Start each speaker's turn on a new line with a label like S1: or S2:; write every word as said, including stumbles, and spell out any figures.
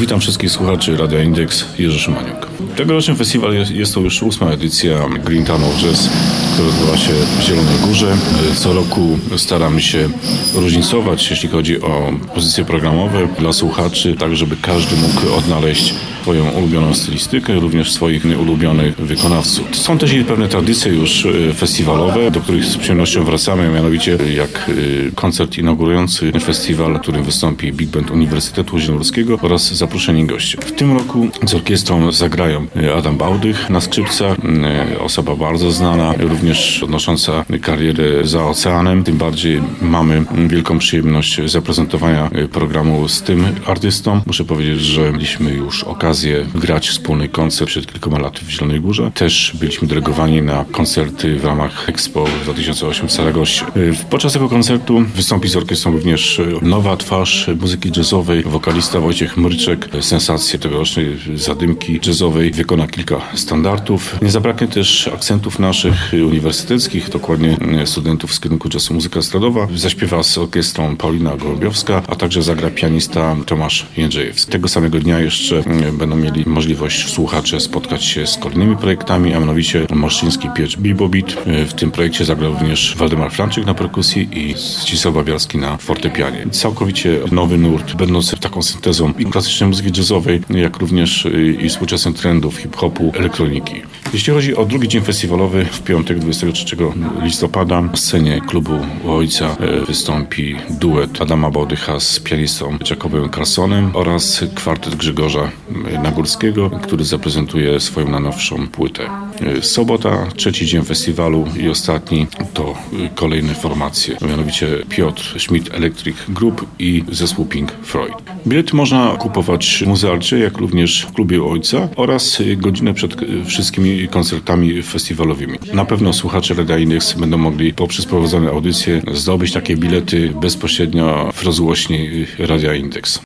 S1: Witam wszystkich słuchaczy Radia Indeks, Jerzy Szymaniuk. Tegoroczny festiwal jest, jest to już ósma edycja Green Town Jazz, która odbywa się w Zielonej Górze. Co roku staramy się różnicować, jeśli chodzi o pozycje programowe dla słuchaczy, tak żeby każdy mógł odnaleźć swoją ulubioną stylistykę, również swoich ulubionych wykonawców. Są też i pewne tradycje już festiwalowe, do których z przyjemnością wracamy, mianowicie jak koncert inaugurujący festiwal, w którym wystąpi Big Band Uniwersytetu Zielonogórskiego oraz zaproszeni goście. W tym roku z orkiestrą zagrają Adam Bałdych na skrzypcach, osoba bardzo znana, również odnosząca karierę za oceanem. Tym bardziej mamy wielką przyjemność zaprezentowania programu z tym artystą. Muszę powiedzieć, że mieliśmy już okazję grać wspólny koncert przed kilkoma laty w Zielonej Górze. Też byliśmy delegowani na koncerty w ramach Expo dwa tysiące osiem w Saragoście. Podczas tego koncertu wystąpi z orkiestrą również nowa twarz muzyki jazzowej, wokalista Wojciech Mryczek. Sensację tegorocznej zadymki jazzowej, wykona kilka standardów. Nie zabraknie też akcentów naszych uniwersyteckich, dokładnie studentów z kierunku jazzu muzyka estradowa. Zaśpiewa z orkiestrą Paulina Gołębiowska, a także zagra pianista Tomasz Jędrzejewski. Tego samego dnia jeszcze będą mieli możliwość słuchacze spotkać się z kolejnymi projektami, a mianowicie Moszczyński Piecz Bibobit. W tym projekcie zagra również Waldemar Franczyk na perkusji i Zdzisław Babiarski na fortepianie. Całkowicie nowy nurt, będący taką syntezą i klasycznej muzyki jazzowej, jak również i współczesnych trendów hip-hopu, elektroniki. Jeśli chodzi o drugi dzień festiwalowy, w piątek dwudziestego trzeciego listopada na scenie klubu Ojca wystąpi duet Adama Bałdycha z pianistą Jacobem Carsonem oraz kwartet Grzegorza Nagórskiego, który zaprezentuje swoją najnowszą płytę. Sobota, trzeci dzień festiwalu i ostatni to kolejne formacje, mianowicie Piotr Schmidt Electric Group i zespół Pink Floyd. Bilety można kupować w muzealcie, jak również w klubie Ojca oraz godzinę przed wszystkimi koncertami festiwalowymi. Na pewno słuchacze Radia Indeks będą mogli poprzez prowadzone audycje zdobyć takie bilety bezpośrednio w rozgłośni Radia Indeks.